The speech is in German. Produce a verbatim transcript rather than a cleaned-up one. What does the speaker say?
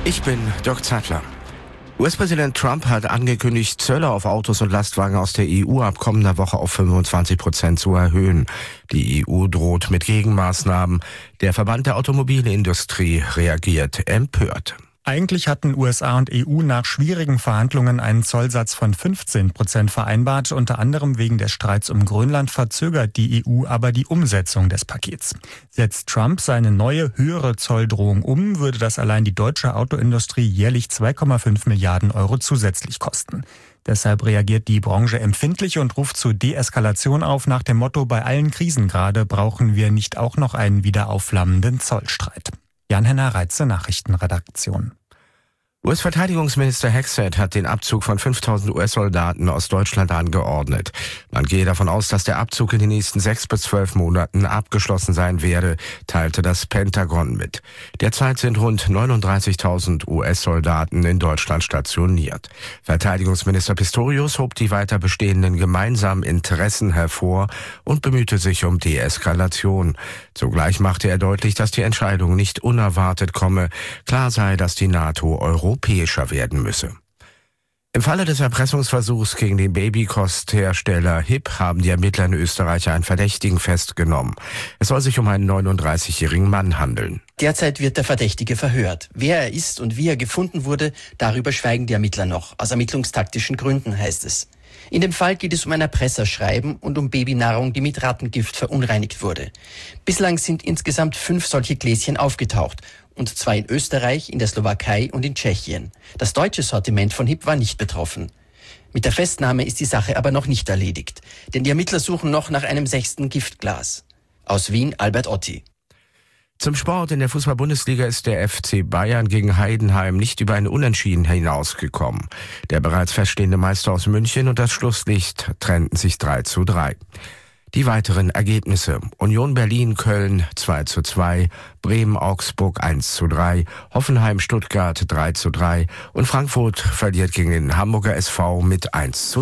Ich bin Dirk Zeitler. U S-Präsident Trump hat angekündigt, Zölle auf Autos und Lastwagen aus der E U ab kommender Woche auf fünfundzwanzig Prozent zu erhöhen. Die E U droht mit Gegenmaßnahmen. Der Verband der Automobilindustrie reagiert empört. Eigentlich hatten U S A und E U nach schwierigen Verhandlungen einen Zollsatz von fünfzehn Prozent vereinbart. Unter anderem wegen des Streits um Grönland verzögert die E U aber die Umsetzung des Pakets. Setzt Trump seine neue, höhere Zolldrohung um, würde das allein die deutsche Autoindustrie jährlich zwei Komma fünf Milliarden Euro zusätzlich kosten. Deshalb reagiert die Branche empfindlich und ruft zur Deeskalation auf nach dem Motto: Bei allen Krisengrade brauchen wir nicht auch noch einen wieder aufflammenden Zollstreit. Jan-Henner Reitze, Nachrichtenredaktion. U S-Verteidigungsminister Hexet hat den Abzug von fünftausend U S-Soldaten aus Deutschland angeordnet. Man gehe davon aus, dass der Abzug in den nächsten sechs bis zwölf Monaten abgeschlossen sein werde, teilte das Pentagon mit. Derzeit sind rund neununddreißigtausend U S-Soldaten in Deutschland stationiert. Verteidigungsminister Pistorius hob die weiter bestehenden gemeinsamen Interessen hervor und bemühte sich um Deeskalation. Zugleich machte er deutlich, dass die Entscheidung nicht unerwartet komme. Klar sei, dass die NATO Euro europäischer werden müsse. Im Falle des Erpressungsversuchs gegen den Babykosthersteller H I P haben die Ermittler in Österreich einen Verdächtigen festgenommen. Es soll sich um einen neununddreißigjährigen Mann handeln. Derzeit wird der Verdächtige verhört. Wer er ist und wie er gefunden wurde, darüber schweigen die Ermittler noch. Aus ermittlungstaktischen Gründen, heißt es. In dem Fall geht es um ein Erpresserschreiben und um Babynahrung, die mit Rattengift verunreinigt wurde. Bislang sind insgesamt fünf solche Gläschen aufgetaucht. Und zwar in Österreich, in der Slowakei und in Tschechien. Das deutsche Sortiment von H I P war nicht betroffen. Mit der Festnahme ist die Sache aber noch nicht erledigt. Denn die Ermittler suchen noch nach einem sechsten Giftglas. Aus Wien, Albert Otti. Zum Sport: In der Fußball-Bundesliga ist der F C Bayern gegen Heidenheim nicht über ein Unentschieden hinausgekommen. Der bereits feststehende Meister aus München und das Schlusslicht trennten sich drei zu drei. Die weiteren Ergebnisse: Union Berlin-Köln zwei zu zwei, Bremen-Augsburg eins zu drei, Hoffenheim-Stuttgart drei zu drei und Frankfurt verliert gegen den Hamburger S V mit eins zu